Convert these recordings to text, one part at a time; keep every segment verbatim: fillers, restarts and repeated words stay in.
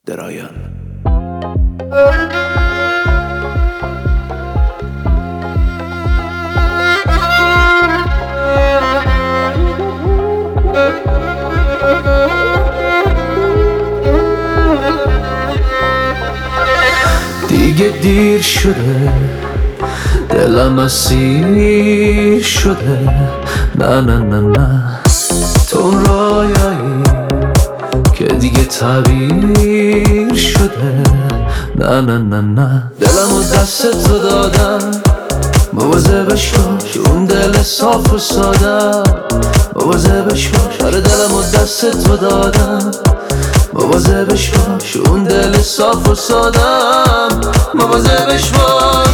درایان. دیگه دیر شده، دلم اسیر شده. نه نه نه نه، تو اون رویایی که دیگه تعبیر شده. نه نه نه نه، دلم و دست تو دادم، مواظبش باش اون دل صاف و ساده. مواظبش باش، آره دلم و دست تو دادم، مواظبش باش اون دل صاف و سادم. مواظبش باش،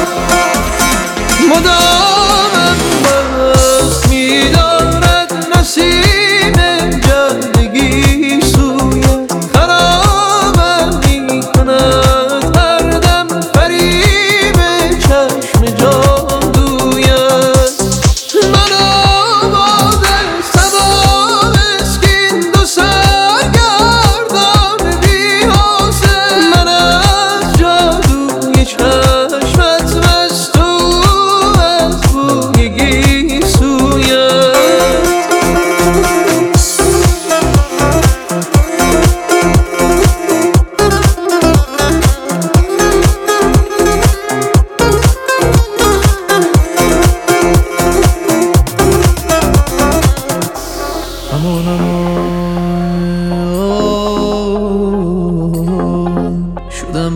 مدامم باز میدارد نسیم جلدگی سوی خرابم میکند هر دم فریب چشم جادویت. من آباده سبا مسکین دو سرگردان بی‌حاصل، من از جادوی چشمت مست و از بوی گیسویت. امان امان شدم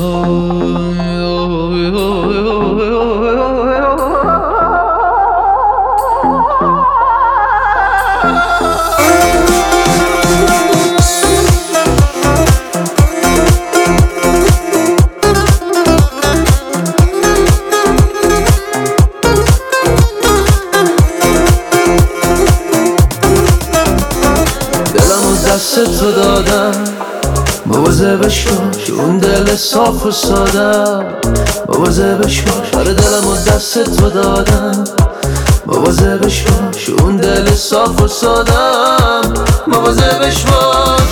دست تو دادم، مواظبش باش اون دل صاف و ساده. مواظبش باش، آره دلم و دست تو دادم، مواظبش باش اون دل صاف و سادم. مواظبش باش،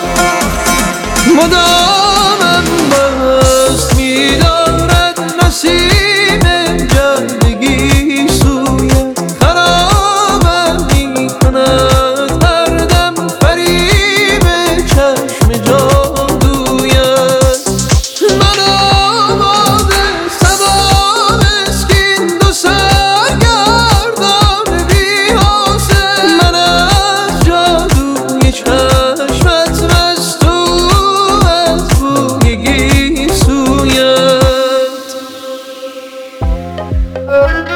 مدامم باز میدارد نسیم جلدگی سوی خرابم میکند هر دم فریب چشم جادویت. من آباده سبا مسکین دو سرگردان بی‌حاصل، من از جادوی چشمت مست و از بوی گیسویت.